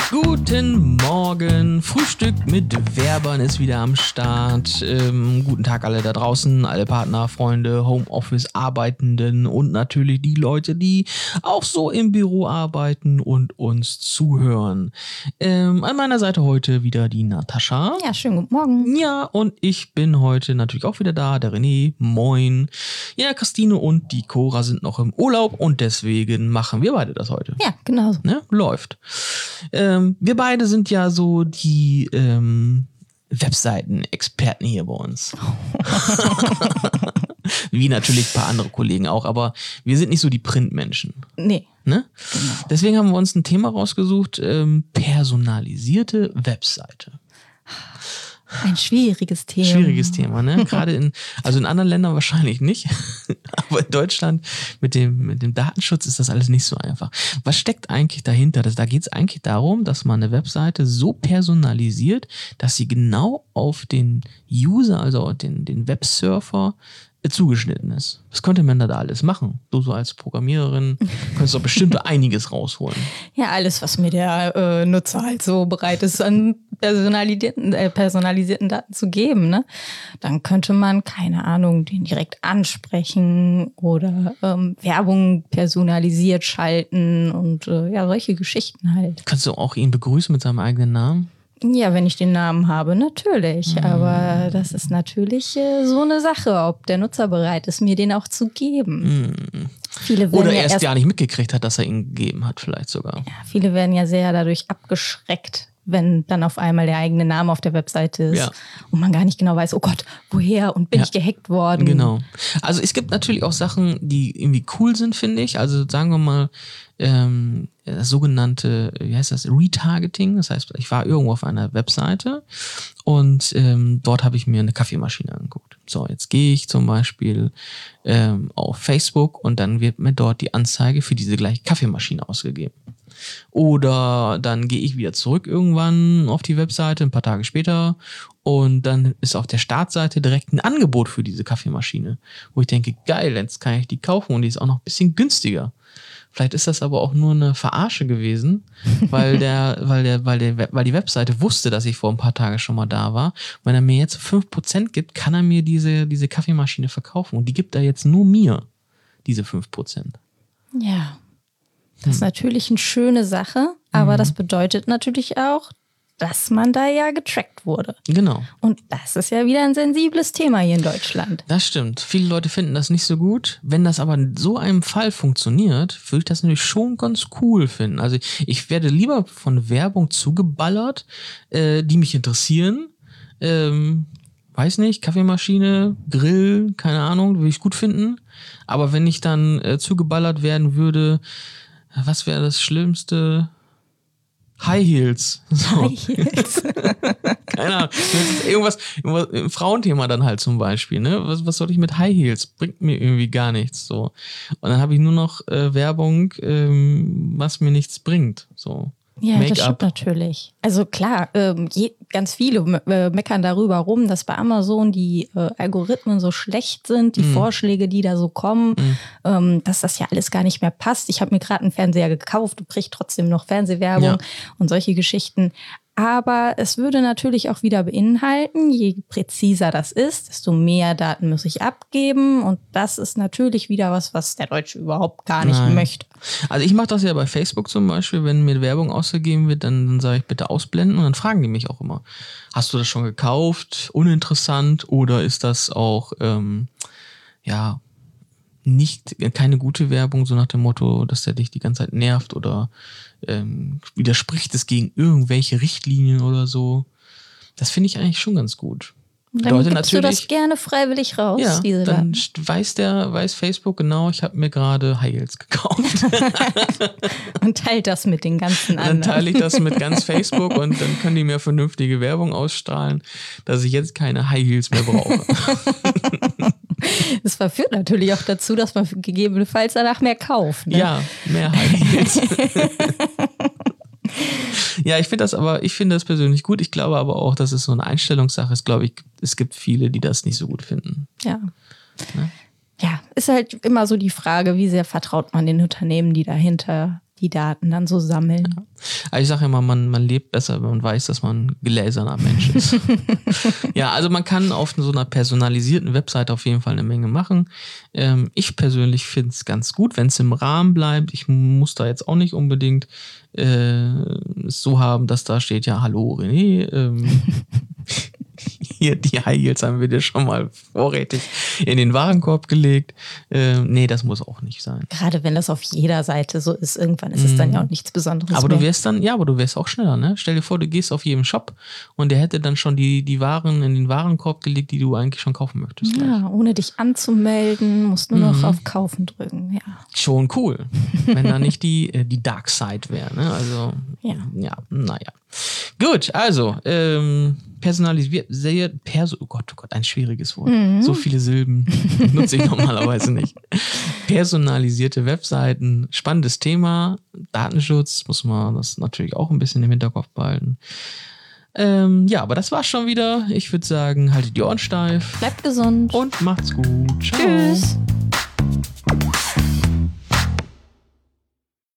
Guten Morgen, Frühstück mit Werbern ist wieder am Start. Guten Tag alle da draußen, alle Partner, Freunde, Homeoffice-Arbeitenden und natürlich die Leute, die auch so im Büro arbeiten und uns zuhören. An meiner Seite heute wieder die Natascha. Ja, schönen guten Morgen. Ja, und ich bin heute natürlich auch wieder da, der René, moin. Ja, Christine und die Cora sind noch im Urlaub und deswegen machen wir beide das heute. Ja, genau so. Ne? Läuft. Wir beide sind ja so die Webseiten-Experten hier bei uns. Wie natürlich ein paar andere Kollegen auch, aber wir sind nicht so die Printmenschen. Nee. Ne? Genau. Deswegen haben wir uns ein Thema rausgesucht, personalisierte Webseite. Ein schwieriges Thema. Schwieriges Thema, ne? Gerade in anderen Ländern wahrscheinlich nicht. Aber in Deutschland mit dem Datenschutz ist das alles nicht so einfach. Was steckt eigentlich dahinter? Da geht es eigentlich darum, dass man eine Webseite so personalisiert, dass sie genau auf den User, also den Websurfer, zugeschnitten ist. Was könnte man da alles machen? Du so als Programmiererin könntest doch bestimmt einiges rausholen. Ja, alles, was mir der Nutzer halt so bereit ist, an personalisierten Daten zu geben, ne? Dann könnte man, keine Ahnung, den direkt ansprechen oder Werbung personalisiert schalten und solche Geschichten halt. Kannst du auch ihn begrüßen mit seinem eigenen Namen? Ja, wenn ich den Namen habe, natürlich. Aber das ist natürlich so eine Sache, ob der Nutzer bereit ist, mir den auch zu geben. Viele werden Oder er es gar nicht mitgekriegt hat, dass er ihn gegeben hat, vielleicht sogar. Ja, viele werden ja sehr dadurch abgeschreckt, wenn dann auf einmal der eigene Name auf der Webseite ist und man gar nicht genau weiß, oh Gott, woher und bin ich gehackt worden. Genau. Also es gibt natürlich auch Sachen, die irgendwie cool sind, finde ich. Also sagen wir mal, das sogenannte, Retargeting. Das heißt, ich war irgendwo auf einer Webseite und dort habe ich mir eine Kaffeemaschine angeguckt. So, jetzt gehe ich zum Beispiel auf Facebook und dann wird mir dort die Anzeige für diese gleiche Kaffeemaschine ausgegeben. Oder dann gehe ich wieder zurück irgendwann auf die Webseite, ein paar Tage später, und dann ist auf der Startseite direkt ein Angebot für diese Kaffeemaschine, wo ich denke, geil, jetzt kann ich die kaufen und die ist auch noch ein bisschen günstiger. Vielleicht ist das aber auch nur eine Verarsche gewesen, weil die Webseite wusste, dass ich vor ein paar Tagen schon mal da war. Wenn er mir jetzt 5% gibt, kann er mir diese Kaffeemaschine verkaufen und die gibt er jetzt nur mir, diese 5%. Ja. Das ist natürlich eine schöne Sache, aber das bedeutet natürlich auch, dass man da ja getrackt wurde. Genau. Und das ist ja wieder ein sensibles Thema hier in Deutschland. Das stimmt. Viele Leute finden das nicht so gut. Wenn das aber in so einem Fall funktioniert, würde ich das natürlich schon ganz cool finden. Also ich werde lieber von Werbung zugeballert, die mich interessieren. Weiß nicht, Kaffeemaschine, Grill, keine Ahnung, würde ich gut finden. Aber wenn ich dann zugeballert werden würde, was wäre das Schlimmste? High Heels. So. High Heels. Keine Ahnung. Irgendwas im Frauenthema dann halt zum Beispiel. Ne? Was soll ich mit High Heels? Bringt mir irgendwie gar nichts. So. Und dann habe ich nur noch Werbung, was mir nichts bringt. So. Ja, Make-up. Das stimmt natürlich. Also klar, ganz viele meckern darüber rum, dass bei Amazon die Algorithmen so schlecht sind, die Vorschläge, die da so kommen, dass das ja alles gar nicht mehr passt. Ich habe mir gerade einen Fernseher gekauft, du kriegst trotzdem noch Fernsehwerbung und solche Geschichten. Aber es würde natürlich auch wieder beinhalten, je präziser das ist, desto mehr Daten muss ich abgeben. Und das ist natürlich wieder was der Deutsche überhaupt gar nicht möchte. Also ich mache das ja bei Facebook zum Beispiel, wenn mir Werbung ausgegeben wird, dann sage ich bitte ausblenden und dann fragen die mich auch immer, hast du das schon gekauft, uninteressant oder ist das auch, keine gute Werbung, so nach dem Motto, dass der dich die ganze Zeit nervt oder widerspricht es gegen irgendwelche Richtlinien oder so. Das finde ich eigentlich schon ganz gut. Dann gibst du das gerne freiwillig raus, diese dann Daten. weiß Facebook genau, ich habe mir gerade High Heels gekauft. Und teilt das mit den ganzen anderen. Dann teile ich das mit ganz Facebook und dann können die mir vernünftige Werbung ausstrahlen, dass ich jetzt keine High Heels mehr brauche. Das verführt natürlich auch dazu, dass man gegebenenfalls danach mehr kauft. Ne? Ja, mehr High Heels. Ja, ich finde das persönlich gut. Ich glaube aber auch, dass es so eine Einstellungssache ist. Glaube ich, es gibt viele, die das nicht so gut finden. Ja. Ja, ist halt immer so die Frage, wie sehr vertraut man den Unternehmen, die dahinter die Daten dann so sammeln. Ja. Aber ich sage immer, man lebt besser, wenn man weiß, dass man ein gläserner Mensch ist. Ja, also man kann auf so einer personalisierten Webseite auf jeden Fall eine Menge machen. Ich persönlich finde es ganz gut, wenn es im Rahmen bleibt. Ich muss da jetzt auch nicht unbedingt es so haben, dass da steht, ja, hallo René, hier die High Heels haben wir dir schon mal vorrätig in den Warenkorb gelegt. Nee, das muss auch nicht sein. Gerade wenn das auf jeder Seite so ist, irgendwann ist es dann ja auch nichts Besonderes aber mehr. Du wärst auch schneller, ne? Stell dir vor, du gehst auf jedem Shop und der hätte dann schon die Waren in den Warenkorb gelegt, die du eigentlich schon kaufen möchtest. Ja, ohne dich anzumelden, musst nur noch auf Kaufen drücken, ja. Schon cool, wenn da nicht die Dark Side wäre, ne? Also, ja, naja. Gut, also, personalisiert, oh Gott, ein schwieriges Wort. So viele Silben nutze ich normalerweise nicht. Personalisierte Webseiten, spannendes Thema. Datenschutz muss man das natürlich auch ein bisschen im Hinterkopf behalten. Ja, aber das war's schon wieder. Ich würde sagen, haltet die Ohren steif. Bleibt gesund. Und macht's gut. Ciao. Tschüss.